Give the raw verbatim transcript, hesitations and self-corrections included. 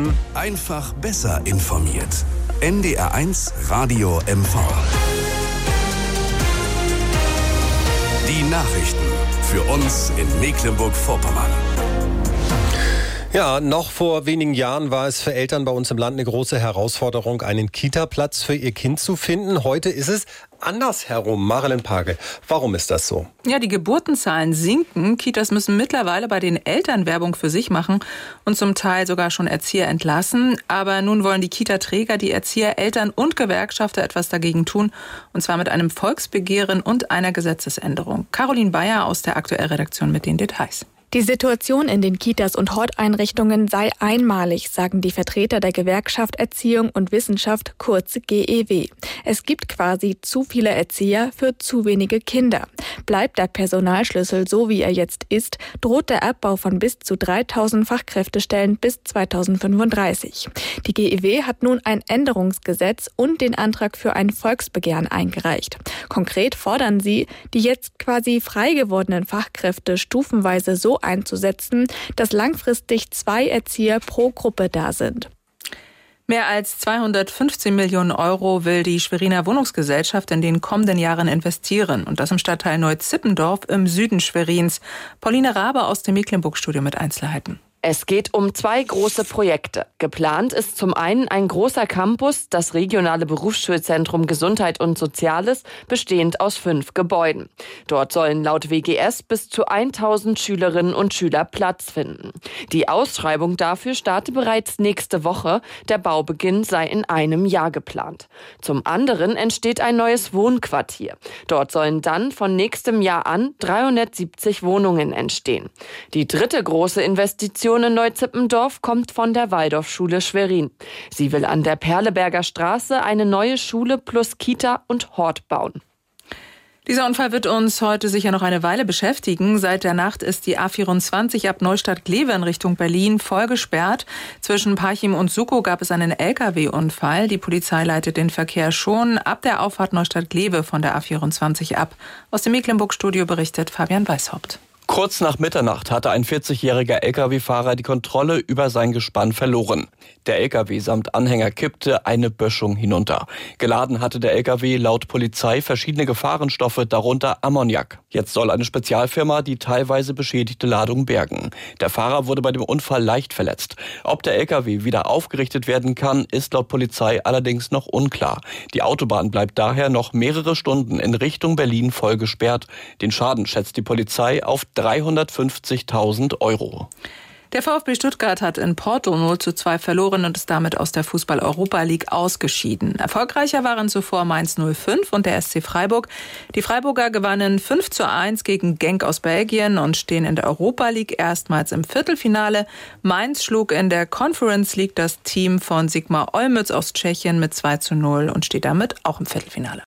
Nachrichten einfach besser informiert. N D R eins Radio M V. Die Nachrichten für uns in Mecklenburg-Vorpommern. Ja, noch vor wenigen Jahren war es für Eltern bei uns im Land eine große Herausforderung, einen Kita-Platz für ihr Kind zu finden. Heute ist es andersherum. Marilyn Pagel, warum ist das so? Ja, die Geburtenzahlen sinken. Kitas müssen mittlerweile bei den Eltern Werbung für sich machen und zum Teil sogar schon Erzieher entlassen. Aber nun wollen die Kita-Träger, die Erzieher, Eltern und Gewerkschafter etwas dagegen tun. Und zwar mit einem Volksbegehren und einer Gesetzesänderung. Caroline Bayer aus der Aktuellredaktion mit den Details. Die Situation in den Kitas und Horteinrichtungen sei einmalig, sagen die Vertreter der Gewerkschaft Erziehung und Wissenschaft, kurz G E W. Es gibt quasi zu viele Erzieher für zu wenige Kinder. Bleibt der Personalschlüssel so, wie er jetzt ist, droht der Abbau von bis zu dreitausend Fachkräftestellen bis zweitausendfünfunddreißig. Die G E W hat nun ein Änderungsgesetz und den Antrag für ein Volksbegehren eingereicht. Konkret fordern sie, die jetzt quasi frei gewordenen Fachkräfte stufenweise so einzusetzen, dass langfristig zwei Erzieher pro Gruppe da sind. Mehr als zweihundertfünfzehn Millionen Euro will die Schweriner Wohnungsgesellschaft in den kommenden Jahren investieren. Und das im Stadtteil Neu-Zippendorf im Süden Schwerins. Pauline Rabe aus dem Mecklenburg-Studio mit Einzelheiten. Es geht um zwei große Projekte. Geplant ist zum einen ein großer Campus, das regionale Berufsschulzentrum Gesundheit und Soziales, bestehend aus fünf Gebäuden. Dort sollen laut W G S bis zu tausend Schülerinnen und Schüler Platz finden. Die Ausschreibung dafür starte bereits nächste Woche. Der Baubeginn sei in einem Jahr geplant. Zum anderen entsteht ein neues Wohnquartier. Dort sollen dann von nächstem Jahr an dreihundertsiebzig Wohnungen entstehen. Die dritte große Investition in Neu-Zippendorf kommt von der Waldorfschule Schwerin. Sie will an der Perleberger Straße eine neue Schule plus Kita und Hort bauen. Dieser Unfall wird uns heute sicher noch eine Weile beschäftigen. Seit der Nacht ist die A vierundzwanzig ab Neustadt-Glewe in Richtung Berlin voll gesperrt. Zwischen Parchim und Sukow gab es einen L K W-Unfall. Die Polizei leitet den Verkehr schon ab der Auffahrt Neustadt-Glewe von der A vierundzwanzig ab. Aus dem Mecklenburg-Studio berichtet Fabian Weishaupt. Kurz nach Mitternacht hatte ein vierzigjähriger L K W-Fahrer die Kontrolle über sein Gespann verloren. Der L K W samt Anhänger kippte eine Böschung hinunter. Geladen hatte der L K W laut Polizei verschiedene Gefahrenstoffe, darunter Ammoniak. Jetzt soll eine Spezialfirma die teilweise beschädigte Ladung bergen. Der Fahrer wurde bei dem Unfall leicht verletzt. Ob der L K W wieder aufgerichtet werden kann, ist laut Polizei allerdings noch unklar. Die Autobahn bleibt daher noch mehrere Stunden in Richtung Berlin voll gesperrt. Den Schaden schätzt die Polizei auf dreihundertfünfzigtausend Euro. Der VfB Stuttgart hat in Porto null zu zwei verloren und ist damit aus der Fußball-Europa League ausgeschieden. Erfolgreicher waren zuvor Mainz null fünf und der S C Freiburg. Die Freiburger gewannen fünf zu eins gegen Genk aus Belgien und stehen in der Europa League erstmals im Viertelfinale. Mainz schlug in der Conference League das Team von Sigma Olmütz aus Tschechien mit zwei zu null und steht damit auch im Viertelfinale.